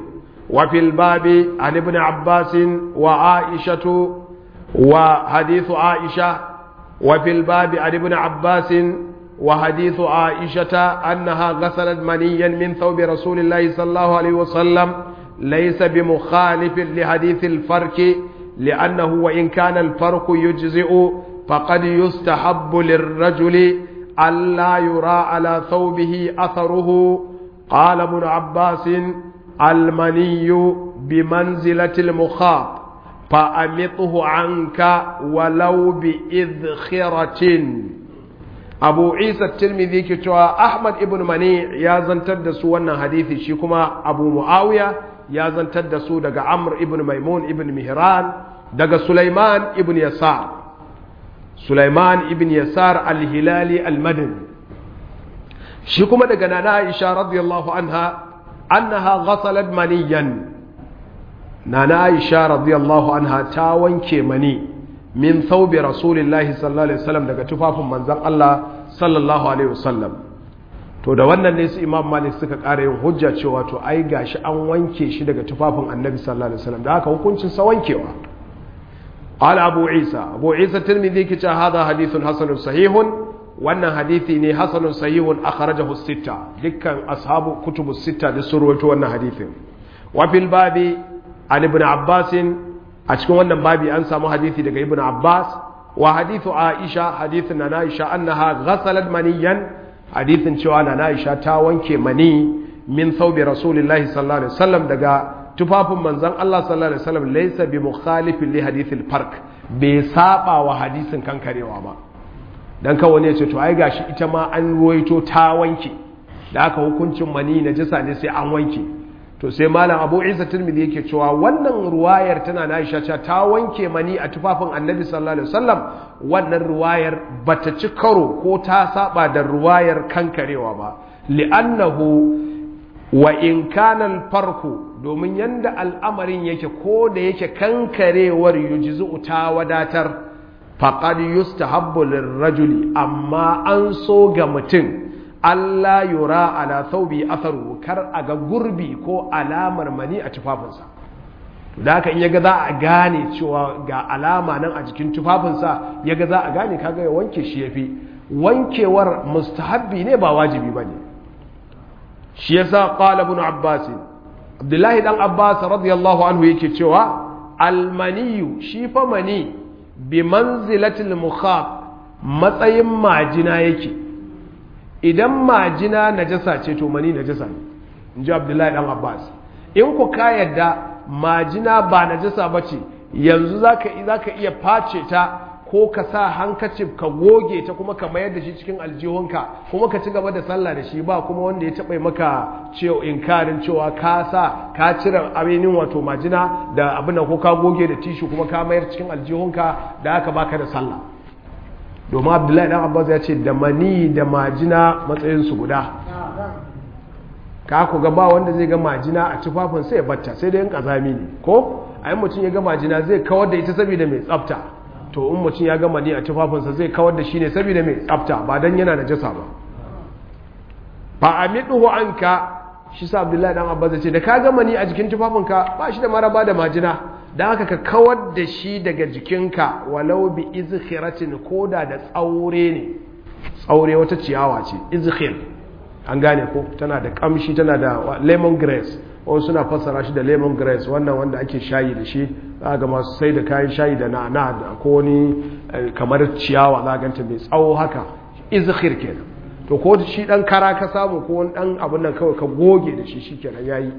وفي الباب عن ابن عباس وعائشة وحديث عائشة وفي الباب عن ابن عباس وحديث عائشة أنها غسلت منيا من ثوب رسول الله صلى الله عليه وسلم ليس بمخالف لحديث الفرك لأنه وإن كان الفرك يجزئ فقد يستحب للرجل ألا يرى على ثوبه أثره. قال ابن عباس المني بمنزلة المخاط فأمطه عنك ولو بإذخرة. أبو عيسى الترمذي كتوى أحمد ابن منيع يازن تدسو وانا حديثي شيكما أبو معاوية يازن تدسو دقى عمرو ابن ميمون ابن مهران دقى سليمان ابن يسار سليمان ابن يسار الهلالي المدني شيكما دقى نانا عائشة رضي الله عنها أنها غسلت منيا. نانا عائشة رضي الله عنها تاوانكي مني min thawbi rasulillahi sallallahu alaihi wasallam daga tufafin manzon Allah sallallahu alaihi wasallam. To da wannan ne su Imam Malik suka ƙara yin hujja cewa to ai gashi an wanke shi daga tufafin Annabi sallallahu alaihi wasallam da haka hukuncin sa wankewa. Qala Abu Isa Abu Isa Tirmidhi kice hada hadithun hasanun sahihun, wannan hadisi ne hasanun sahihun akhrajahu as-sitta, dukkan ashabu kutubus sitta da sun rawaito wannan hadisin. Wa fil babi an ibn Abbas, a cikin wannan babi an samu hadisi daga ibn Abbas wa hadithu Aisha, hadithin na Aisha annaha ghasalat maniyan, hadithin cewa na Aisha ta wanke mani min thawbi rasulillahi sallallahu alaihi wasallam daga tufafin manzon Allah sallallahu alaihi wasallam laysa bi mukhalifin li hadithil farq, bai saba wa hadisin kankarewa ba. Dan kawai ne ce to ai gashi ita ma an ruwaito ta wanke, da aka hukuncin mani najasa ne sai an wanke. To sai malam Abu Isa Tirmidhi yake cewa wannan ruwayar tana na Aisha cewa ta wanke mani a tufafin Annabi sallallahu alaihi wasallam, wannan ruwayar bata ci karo ko ta saba da ruwayar kankarewa ba, li'annahu wa in kana al-farqu, domin yanda al'amarin yake ko da yake kankarewar yujzu ta wadatar, faqad yustahabbu lirrajuli, amma an so ga mutum Allah yura ala thawbi atharu, kar a ga gurbi ko alamar mani a tufafinsa. Da haka in yaga za a gane cewa ga alama nan a jikin tufafinsa, yaga za a gane kaga ya wanke shi yafi. Wankewar mustahabbi ne ba wajibi bane. Shi yasa qala ibn Abbas, Abdullahi dan Abbas radiyallahu anhu yake cewa almaniyu, shi fa mani bi manzilatil mukhab, matsayin majina yake. Idan majina najasa ce to mani najasa ne, inji Abdullahi dan Abbas. In ku ka yadda majina ba najasa bace, yanzu zaka zaka iya face ta ko ka sa hankacif ka goge ta kuma ka mayar da shi cikin aljihunka kuma ka ci gaba da sallah da shi, ba kuma wanda ya taɓa maka cewa inkarin cewa ka sa ka cire abinin wato majina da abin ko ka goge da tishu kuma ka mayar cikin aljihunka da aka baka da sallah. Domin Abdullahi dan Abbas ya ce da mani da majina matsayinsu guda. Ka ku ga ba wanda zai ga majina a tufafin sai ya batta, sai dai in kazami ne ko a yin mutum ya ga majina zai kawar da ita saboda mai tsafta, to in mutum ya ga mani a tufafinsa zai kawar da shi ne saboda mai tsafta ba dan yana najasa ba. Fa amiduhu anka, shi sa Abdullahi dan Abbas ya ce da ka ga mani a jikin tufafinka ba shi da maraba da majina, dan haka ka kawar da shi daga jikinka walau bi izkhiratin, koda da tsaure ne. Tsaure wata ciyawa ce, izkhir, an gane ko, tana da kamshi, tana da lemon grass, wasu suna fassara shi da lemon grass, wannan wanda ake shayi da shi, za ga masu sai da kayan shayi da na'ana da ko wani kamar ciyawa za ganta mai tsawo haka, izkhir kenan. To ko shi dan kara ka samu ko wani dan abun nan kawai ka goge da shi shikenan yayi.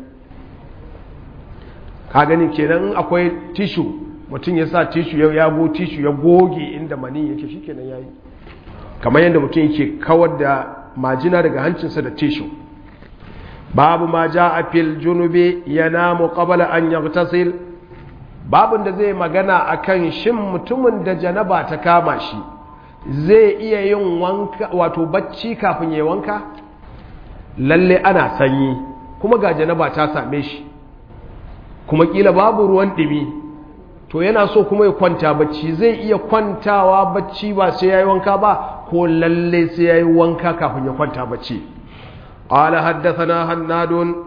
Ka gani kenan akwai tishu, mutum ya sa tishu ya yago tishu ya goge inda mani yake shikenan yayi. Kamar yadda mutum yake kawar da majina daga hancinsa da tishu. Babu ma jaa fil junubi yanamu qabla an yaghtasil, babun da zai magana akan shin mutumin da janaba ta kama shi zai iya yin wanka wato bacci kafin yayin wanka. Lalle ana sanyi kuma ga janaba ta same shi, kuma kila babu ruwan dumi, to yana so kuma ya kwanta bacci, zai iya kwantawa bacci ba sai yayi wanka ba, ko lalle sai yayi wanka kafin ya kwanta bacci. قال حدثنا هناد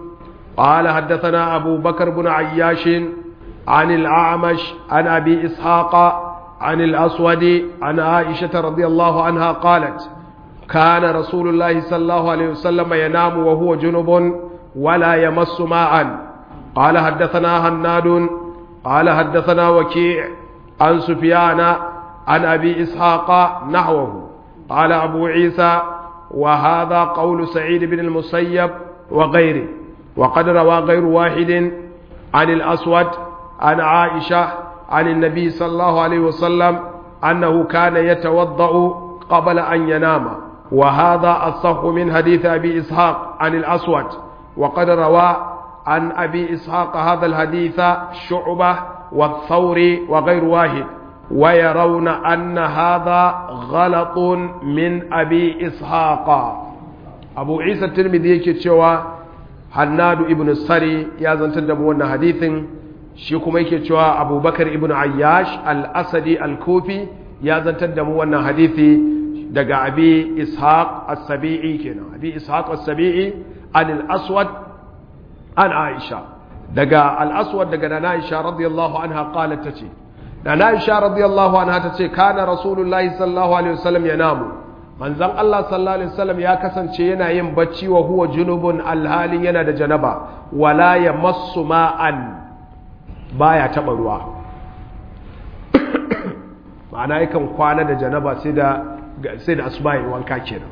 قال حدثنا أبو بكر بن عياش عن الأعمش عن أبي إسحاق عن الأسود عن عائشة رضي الله عنها قالت كان رسول الله صلى الله عليه وسلم ينام وهو جنب ولا يمس ماء. قال حدثنا هناد قال حدثنا وكيع عن سفيان عن أبي إسحاق نحوه. قال أبو عيسى وهذا قول سعيد بن المسيب وغيره، وقد روى غير واحد عن الأسود عن عائشة عن النبي صلى الله عليه وسلم أنه كان يتوضأ قبل أن ينام، وهذا الصح من حديث أبي إسحاق عن الأسود. وقد روى عن أبي إسحاق هذا الحديث شعبة والثوري وغير واحد، ويرون أن هذا غلط من أبي إسحاق. أبو عيسى الترمذي كتشوى hannadu ibn sari ya zantar da mu wannan hadithin, shi kuma yake cewa abubakar ibn ayyash al-asadi al-kufi ya zantar da mu wannan hadithi daga abi ishaq as-sabi'i kenan, abi ishaq as-sabi'i an al-aswad an aisha, daga al-aswad daga nana aisha radiyallahu anha qalat tace, nana aisha radiyallahu anha tace kana rasulullahi sallallahu alaihi wasallam yanamu, manzon Allah sallallahu alaihi wasallam ya kasance yana yin bacci wa huwa junubun alhalin yana da janaba, wala yamassu ma'an, baya taba ruwa. Ma'ana yakan kwana da janaba sai da sai da asubahin wanka kenan.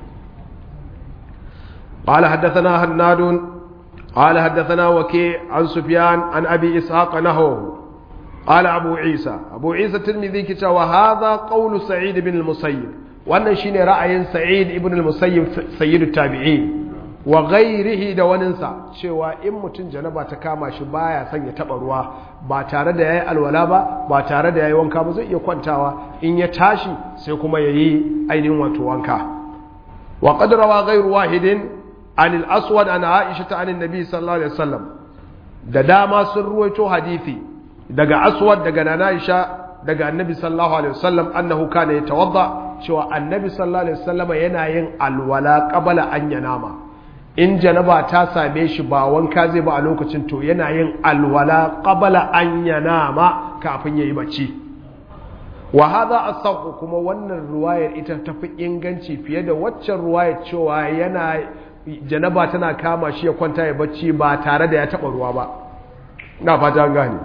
Qala haddathana Hannad qala haddathana Waki' an Sufyan an Abi Ishaq nahwahu. Qala Abu Isa Abu Isa Tirmidhi kita wa hadha qawlu Sa'id ibn al-Musayyib, wannan shine ra'ayin Sa'id ibn al-Musayyib sayyidu tabi'in wa ghairihi da waninsa, cewa in mutun janaba ta kama shi baya son ya taba ruwa ba tare da yayi alwala ba ba tare da yayi wanka ba, zai iya kwantawa, in ya tashi sai kuma yayi ainihin wato wanka. wa qad rawa ghairu wahidin an al-aswad an aisha an an-nabi sallallahu alaihi wasallam, da dama sun ruwaito hadisi daga aswad daga nana aisha daga annabi sallallahu alaihi wasallam annahu kana yatawadda, cewa annabi sallallahu alaihi wasallam yana yin alwala qabla an yanama, in janaba ta same shi ba wanka zai ba a lokacin, to yana yin alwala qabla an yanama kafin yayi bacci. wa hadha as-sahhu, kuma wannan ruwayar ita tafi inganci fiye da waccan ruwayar cewa yana janaba tana kama shi ya kwanta ya bacci ba tare da ya taba ruwa ba. ina fata an gane.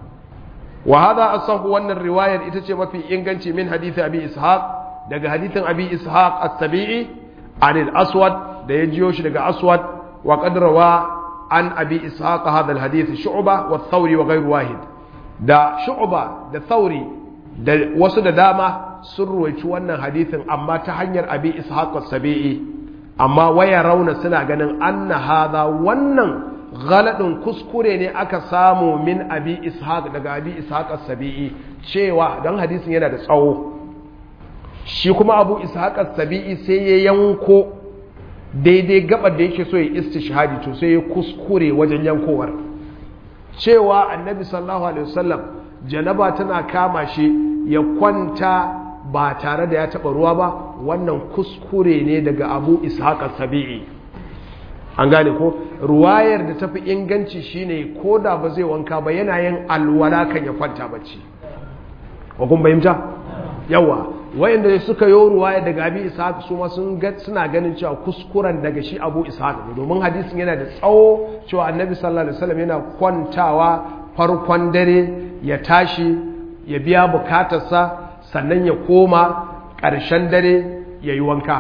wa hadha as-sahhu, wannan riwayar ita ce mafi inganci min hadisi abi ishaq, daga hadithin abi ishaq as-sabi'i an al-aswad, da ya jiyo shi daga aswad. wa qad rawa an abi ishaq hadha al-hadith shu'ba wa thawri wa ghayr wahid, da shu'ba da thawri da wasu da dama sun ruwaici wannan hadithin amma ta hanyar abi ishaq as-sabi'i, amma waya rauna suna ganin anna hadha, wannan galadin kuskure ne aka samu min abi ishaq daga abi ishaq as-sabi'i, cewa dan hadisin yana da tsawo, shi kuma abu ishaq as-sabi'i sai ya yanko daidai gabar da yake so ya istishhadi, to sai ya kuskure wajen yankowar, cewa annabi sallallahu alaihi wasallam janaba tana kama shi ya kwanta ba tare da ya taba ruwa ba, wannan kuskure ne daga abu ishaq as-sabi'i. an gane ko, ruwayar da tafi inganci shine ko da ba zai wanka ba yana yin alwala kan ya kwanta bacci. ko kun bayyana yawa wayanda suka yi ruwaya daga abi ishaq su ma sun ga suna ganin cewa kuskuren daga shi abu ishaq ne, domin hadisin yana da tsawo cewa annabi sallallahu alaihi wasallam yana kwantawa farkon dare ya tashi ya biya bukatarsa sannan ya koma ƙarshen dare ya yi wanka.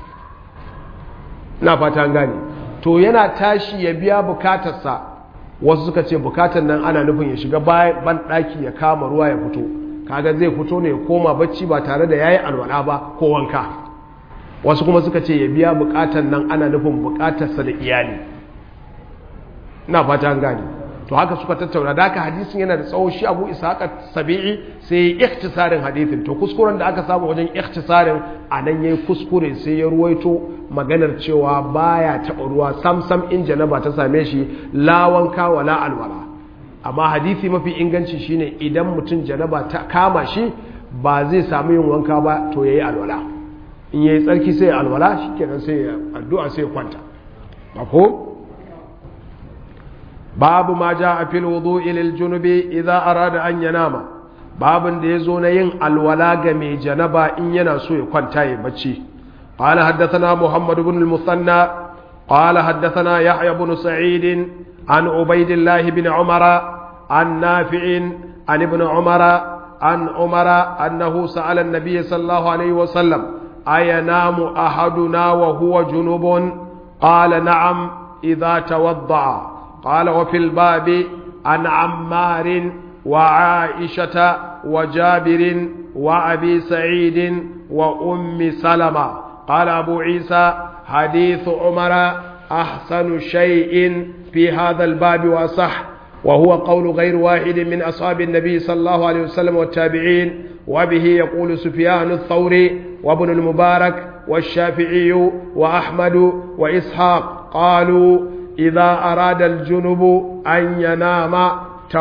na fata an gane. to yana tashi ya biya bukatarsa, wasu suka ce bukatar nan ana nufin ya shiga ban ɗaki ya kama ruwa ya fito, kaga zai fito ne ya koma bacci ba tare da yayi alwala ba ko wanka. wasu kuma suka ce ya biya bukatar nan ana nufin bukatarsa da iyali. ina fata an gane. to haka suka tattauna, da haka hadisin yana da tsawo, shi abu ishaq sabi'i sai ya ikhtisarin hadisin, to kuskuren da aka samu wajen ikhtisarin a nan yayi kuskure, sai ya ruwaito maganar cewa baya taɓa ruwa samsam in janaba ta same shi, la wanka wala alwala. amma hadisi mafi inganci shine idan mutum janaba ta kama shi ba zai samu yin wanka ba, to yayi alwala, in yayi tsarki sai alwala, shikenan sai addu'a sai kwanta. mako babu ma jaa fil wudu'i lil junubi idza arada an yanama babun da yazo na yin alwala ga mai janaba in yana so ya kwanta ya bacci qala haddathana muhammad ibn al-musanna qala haddathana yahya ibn sa'id an ubaydillah ibn umara an nafi' an ibn umara عن عمر أنه سأل النبي صلى الله عليه وسلم أينام أحدنا وهو جنوب قال نعم إذا توضع قال وفي الباب عن عمار وعائشة وجابر وأبي سعيد وأم سلمة قال أبو عيسى حديث عمر أحسن شيء في هذا الباب وأصح وهو قول غير واحد من أصحاب النبي صلى الله عليه وسلم والتابعين وبه يقول سفيان الثوري وابن المبارك والشافعي وأحمد وإسحاق قالوا إذا أراد الجنب أن ينام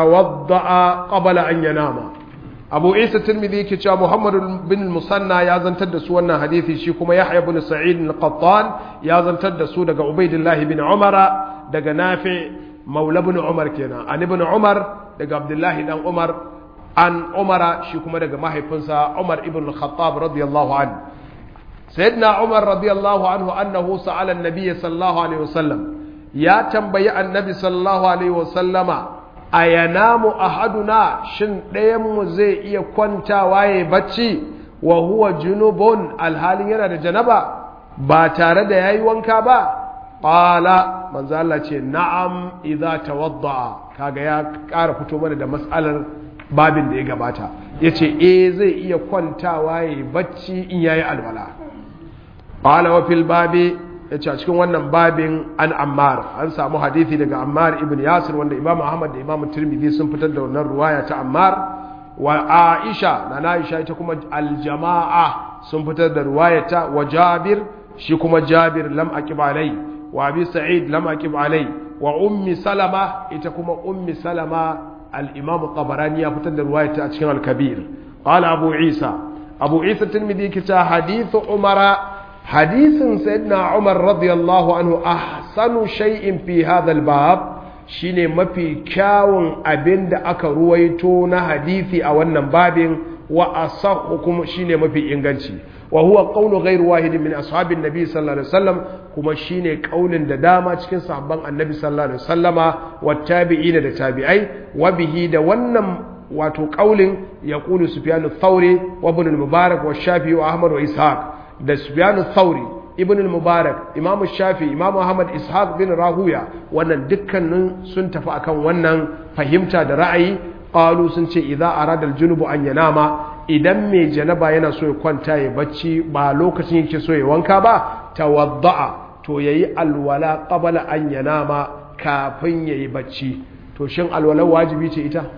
توضأ قبل أن ينام أبو عيسى الترمذي كتاب محمد بن المثنى يازن تدسوا أن حديثي شيكما يحيى بن سعيد القطان يازن تدسوا دقى عبيد الله بن عمر دقى نافع مولى بن عمر كنا عن ابن عمر دقى عبد الله بن عمر عن عمر شيكما دقى ما هيفنسا عمر ابن الخطاب رضي الله عنه سيدنا عمر رضي الله عنه أنه سأل النبي صلى الله عليه وسلم يا تنبي النبي صلى الله عليه وسلم أينام أحدنا شن ديم زي يكونتا واي بچي وهو جنوب الحال ينا da janaba ba tare da yayi wanka ba qala manzo Allah ce na'am idza tawadda kaga ya ƙara fito mana da mas'alar babin da ya gabata yace eh zai iya kwantawa yayi bacci in yayi alwala qala wa fil babi yace a cikin wannan babin an Ammar an samu hadisi daga Ammar ibn Yasir wanda Imam Ahmad da Imam Tirmidhi sun fitar da wannan ruwaya ta Ammar wa Aisha na Aisha ita kuma al-jama'a sun fitar da ruwayata wa Jabir shi kuma Jabir lam aqib alai wa Abi Sa'id lam aqib alai wa Ummi Salama ita kuma Ummi Salama al-Imam Tabarani ya fitar da ruwayata a cikin al-Kabir qala Abu Isa Abu Isa Tirmidhi kita hadithu Umara hadisin sayyidina Umar radiyallahu anhu ahsanu shay'in fi hadha al-bab shine mafi kyawun abinda aka ruwaito na hadisi a wannan babin wa asahhu kuma shine mafi inganci wa huwa qawlu ghayr wahid min ashabin nabi sallallahu alaihi wasallam kuma shine kaulin da dama cikin sahabban annabi sallallahu alaihi wasallama wattabi'ina da tabi'ai wa bihi da wannan wato kaulin yaqulu sufyan ath-thawri wa ibn al-mubarak wa shafi'i wa ahmad wa ishaq da Sufyan al-Thawri Ibn al-Mubarak Imam Shafi Imam Ahmad Ishaq bin Rahuya wannan dukkanin sun tafi akan wannan fahimta da ra'ayi qalu sun ce idza arada al-junubu an yanama idan mai janaba yana so ya kwanta ya bacci ba lokacin yake so ya wanka ba tawadda'a to yayi alwala qabla an yanama kafin yayi bacci to shin alwala wajibi ce ita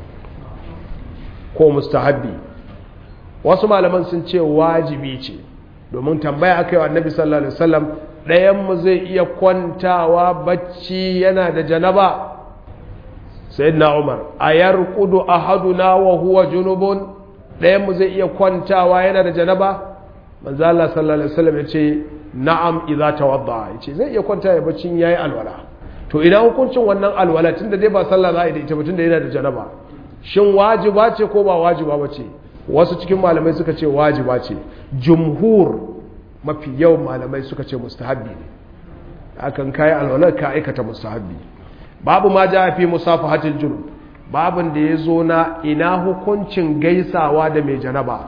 ko mustahabbi wasu malaman sun ce wajibi ce domin tambaya aka yi wa annabi sallallahu alaihi wasallam ɗayanmu zai iya kwantawa bacci yana da janaba sayyidina umar a yarqudu ahaduna wa huwa junubun ɗayanmu zai iya kwantawa yana da janaba manzo Allah sallallahu alaihi wasallam yace na'am idza tawadda yace zai iya kwanta ya bacci yayi alwala to idan hukuncin wannan alwala tunda dai ba sallah za a yi da ita ba tunda yana da janaba shin wajiba ce ko ba wajiba ba ce wasu cikin malamai suka ce wajiba ce jumhur mafi yawan malamai suka ce mustahabbi ne akan kai alwala ka aikata mustahabbi babu ma ja fi musafahatil junub babun da yazo na ina hukuncin gaisawa da mai janaba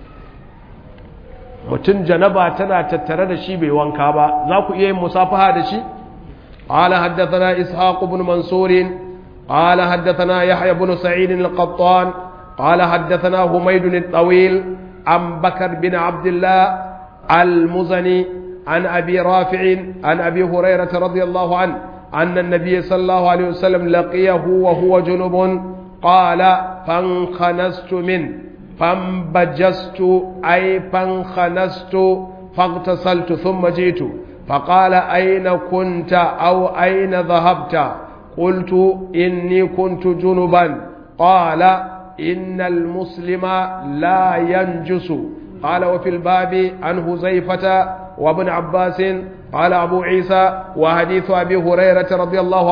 mutun janaba tana tattare da shi bai wanka ba za ku iya yin musafaha da shi qala haddathana ishaq ibn mansur qala haddathana yahya ibn sa'id al-qattan قال حدثنا حميد الطويل عن بكر بن عبد الله المزني عن أبي رافع عن أبي هريرة رضي الله عنه أن النبي صلى الله عليه وسلم لقيه وهو جنب قال فانخنست منه فانبجست أي فانخنست فاغتسلت ثم جئت فقال أين كنت أو أين ذهبت قلت إني كنت جنبا قال إن المسلم لا ينجس قال وفي الباب عن حذيفة وابن عباس قال أبو عيسى وحديث أبي هريرة رضي الله عنه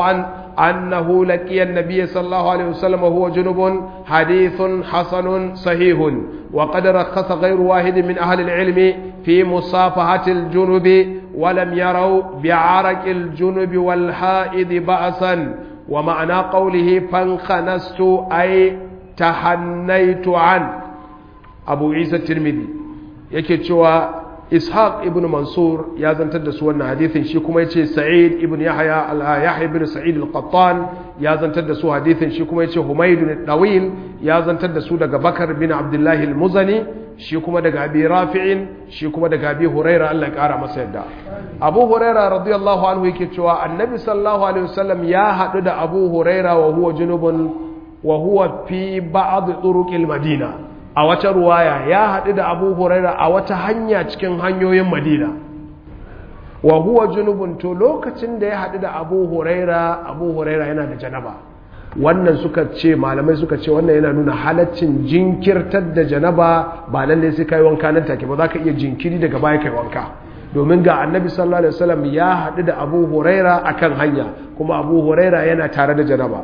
أنه لقي النبي صلى الله عليه وسلم وهو جنب حديث حسن صحيح. وقد رخص غير واحد من أهل العلم في مصافحة الجنب ولم يروا بعرق الجنب والحائض بأسا. ومعنى قوله فانخنست أي تحنيت عن. أبو عيسى الترمذي يكتشوى إسحاق ابن منصور يازن تدس وانا حديث شيكما يتشي سعيد ابن يحيى يحيى بن سعيد القطان يازن تدس حديث شيكما يتشي حميد الطويل يازن تدس دقى بكر بن عبد الله المزني شيكما دقى أبي رافع شيكما دقى أبي هريرة الله كارا مسيدا. أبو هريرة رضي الله عنه يكتشوى النبي صلى الله عليه وسلم يا حدد أبو هريرة وهو جنوب وهو في بعض طرق المدينة. a wata ruwaya ya haɗu da Abu Huraira a wata hanya cikin hanyoyin Madina wa huwa junubun, to lokacin da ya haɗu da Abu Huraira Abu Huraira yana da janaba. Wannan suka ce malamai suka ce wannan yana nuna halaccin jinkirtar da janaba, ba lalle sai kai wanka nan take ba, za ka iya jinkiri daga baya kai wanka, domin ga Annabi sallallahu alaihi wasallam ya haɗu da Abu Huraira akan hanya kuma Abu Huraira yana tare da janaba.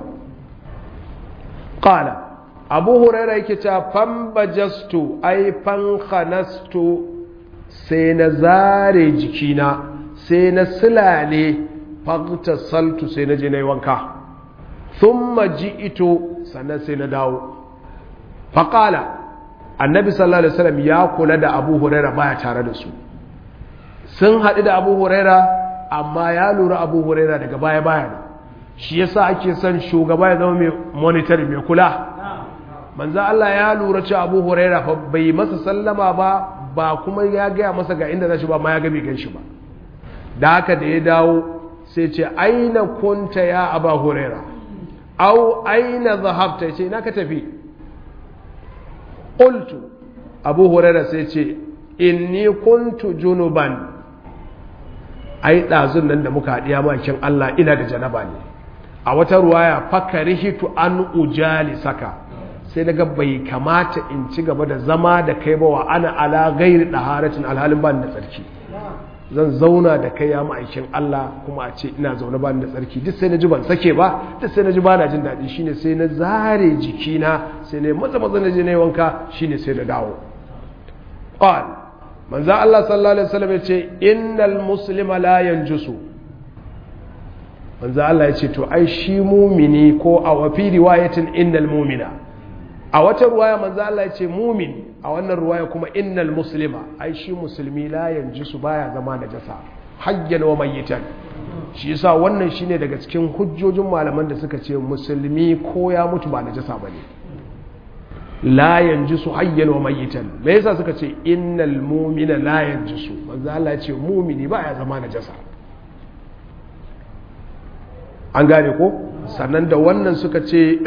Qala Abu Huraira yake cewa fambajastu ai fankhanastu, sai na zare jikina sai na silale fagtasaltu sai na je na yi wanka, thumma ji'tu sannan sai na dawo. Faqala Annabi sallallahu alaihi wasallam ya kula da Abu Huraira baya tare da su, sun haɗu da Abu Huraira amma ya lura Abu Huraira daga baya baya ne, shi yasa ake son shugaba ya zama mai monitor mai kula. Manzo Allah ya lura cewa Abu Huraira fa bai masa sallama ba, ba kuma ya gaya masa ga inda zashi ba, ma ya ga bai ganshi ba. Da haka da ya dawo sai ce aina kunta ya Abu Huraira au aina zahabta, ce ina ka tafi. Qultu Abu Huraira sai ce inni kuntu junuban, ai dazun nan da muka hadiya makin Allah ina da janaba ne. A wata ruwaya fakarihitu an ujali saka, sai daga bai kamata in ci gaba da zama da kai ba wa ana ala gairi daharatin, alhalin ba ni da tsarki. Zan zauna da kai ya ma'aikin Allah kuma a ce ina zaune ba ni da tsarki, duk sai na ji ban sake ba, duk sai na ji ba na jin daɗi, shine sai na zare jikina sai na maza maza na je na yi wanka, shine sai na dawo. Qal manzo Allah sallallahu alaihi wasallam ya ce innal muslima la yanjusu. Manzo Allah ya ce to ai shi mumini, ko a wafi riwayatin innal mu'mina, a wata ruwaya manzo Allah ya ce mumin, a wannan ruwaya kuma innal muslima, ai shi musulmi la yanjisu baya zama najasa hayyan wa mayyitan. Shi yasa wannan shine daga cikin hujjojin malaman da suka ce musulmi ko ya mutu ba najasa bane, la yanjisu hayyan wa mayyitan. Me yasa suka ce innal mu'mina la yanjisu? Manzo Allah ya ce mumini baya zama najasa. An gane ko? Sannan da wannan suka ce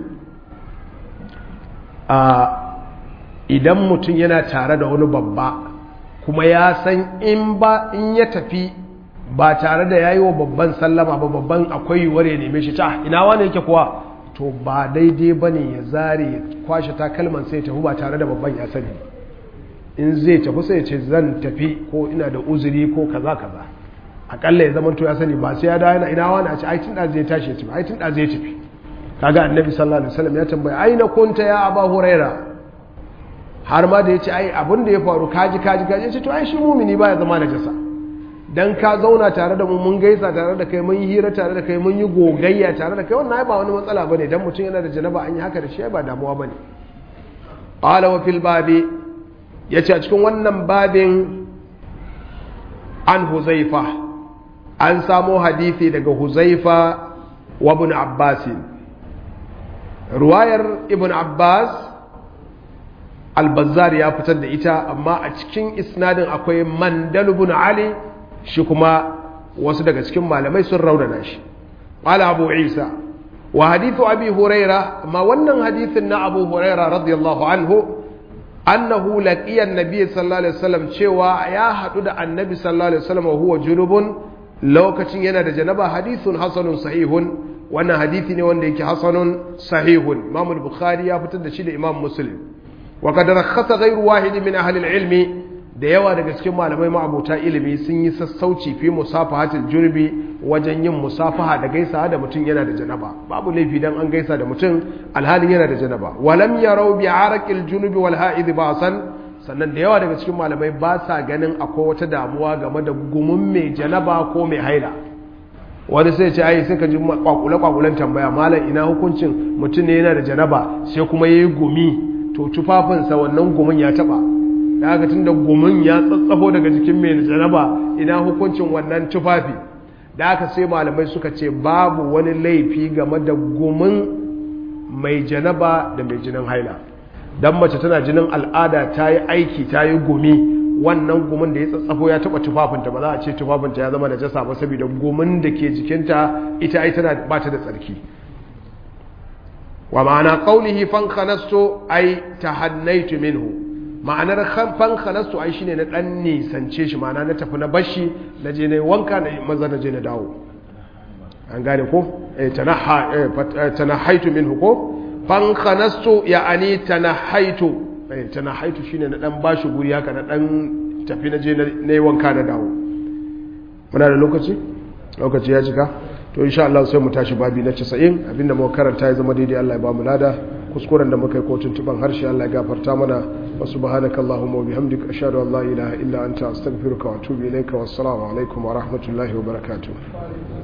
idan mutum yana tare da wani babba kuma ya san in ba in ya tafi ba tare da yayi wa babban sallama ba, babban akwai yiwuwar ya neme shi, ta ina wani yake kuwa, to ba daidai bane ya zare ya kwashe takalman sai ya tafi ba tare da babban ya sani. In zai tafi sai ya ce zan tafi ko ina da uzuri ko kaza kaza, akalla ya zama to ya sani, ba sai ya dawo yana ina wani a ce ai tun da zai tashi ya tafi, ai tun da zai tafi. Kaga Annabi sallallahu alaihi wasallam ya tambaya aina kunta ya Abu Huraira, har ma da yace ai abin da ya faru kaji kaji kaji, yace to ai shi mumini baya zama najasa, dan ka zauna tare da mu mun gaisa tare da kai mun yi hira tare da kai mun yi gogayya tare da kai, wannan ba wani matsala bane, dan mutum yana da janaba an yi haka da shi ba damuwa bane. Qala wa fil babi, yace a cikin wannan babin an Huzaifa, an samo hadisi daga Huzaifa wa ibn Abbas. Ruwayar Ibn Abbas Al-Bazzar ya fitar da ita, amma a cikin isnadin akwai Mandal ibn Ali, shi kuma wasu daga cikin malamai sun raunana shi. Qala Abu Isa wa hadithu Abi Huraira, amma wannan hadithin na Abu Huraira radiyallahu anhu, annahu laqiya an-nabiy sallallahu alaihi wasallam, cewa ya hadu da annabi sallallahu alaihi wasallam huwa junubun, lokacin yana da janaba, hadithun hasanun sahihun. Wannan hadithi ne wanda yake hasanun sahihun, Imam al-Bukhari ya fitar da shi da Imam Muslim. Wa qad rakhasa ghayru wahid min ahli al-ilm, da yawa daga cikin malamai ma'abota ilimi sun yi sassauci fi musafahatil junubi wajen yin musafaha da gaisa da mutum yana da janaba babu laifi dan an gaisa da mutum alhalin yana da janaba walam yarau bi araqil junubi wal ha'id ba'san sannan da yawa daga cikin malamai ba sa ganin akwai wata damuwa game da gumin mai janaba ko mai haila wani sai ce ai sai ka ji kwakule kwakulen tambaya malam ina hukuncin mutum ne yana da janaba sai kuma yayi gumi to tufafinsa wannan gumin ya taba da haka tunda gumin ya tsatsafo daga jikin mai janaba ina hukuncin wannan tufafi da haka sai malamai suka ce babu wani laifi game da gumin mai janaba da mai jinin haila dan mace tana jinin al'ada ta yi aiki ta yi gumi wannan gumin da ya tsatsafo ya taba tufafinta ba za a ce tufafinta ya zama najasa ba saboda gumin da ke jikinta ita ai tana ba ta da tsarki wa ma'ana qawlihi fankanastu ay tahannaitu minhu ma'anar fankanastu ai shine na dan nisance shi ma'ana na tafi na bashi na je na wanka na maza na je na dawo an gane ko eh tanaha eh tanahaitu minhu ko fankanastu ya'ani tanahaitu eh tanahaitu shine na dan bashi guri haka na dan tafi na je na wanka na dawo muna da lokaci lokaci ya cika to insha Allah sai mu tashi babi na casa'in abinda muka karanta ya zama daidai Allah ya ba mu lada kuskuren da muka yi ko tuntuban harshe Allah ya gafarta mana wa subhanakallahumma wa bihamdika ashhadu an la ilaha illa anta astaghfiruka wa atubu ilayka wassalamu alaikum wa rahmatullahi wa barakatuh